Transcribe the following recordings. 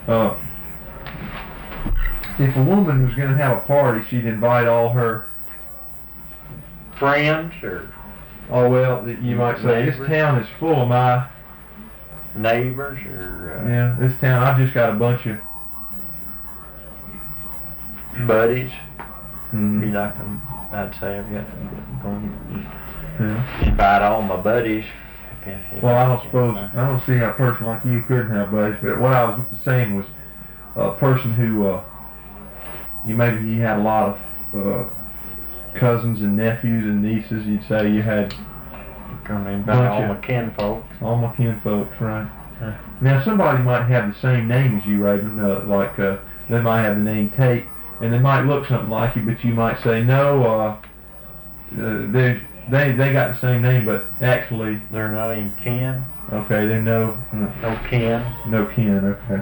Uh, if a woman was going to have a party, she'd invite all her friends or you might say, neighbors. this town is full of my neighbors or yeah. This town, I've just got a bunch of buddies. mm-hmm. Be like, I'd say I've got going yeah. invite all my buddies. Well, I don't see how a person like you couldn't have buddies, but what I was saying was a person who, maybe you had a lot of cousins and nephews and nieces, you'd say you had all my kinfolk. All my kinfolk, right. Now, somebody might have the same name as you, Raven, they might have the name Tate, and they might look something like you, but you might say, no, they got the same name, but actually they're not even kin. Okay, they're no kin. No kin. Okay.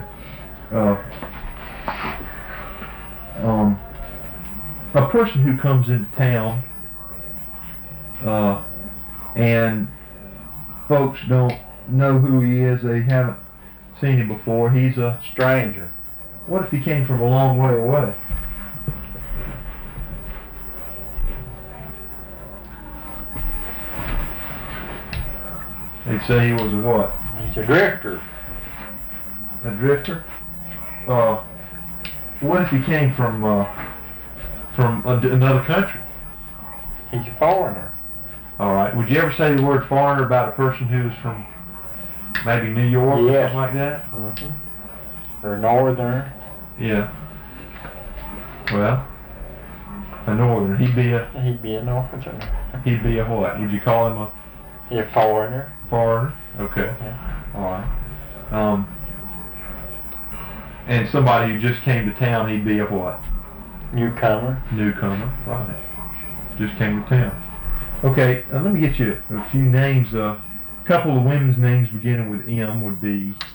A person who comes into town, and folks don't know who he is. They haven't seen him before. He's a stranger. What if he came from a long way away? They'd say he was a what? He's a drifter. A drifter? What if he came from another country? He's a foreigner. All right. Would you ever say the word foreigner about a person who's from maybe New York or something like that? Mm-hmm. Or northerner? Yeah. Well, a northerner. He'd be a northerner. He'd be a what? Would you call him a foreigner? Foreigner. Okay. Yeah. All right. And somebody who just came to town, he'd be a what? Newcomer. Newcomer. Right. Just came to town. Okay. Let me get you a few names. A couple of women's names beginning with M would be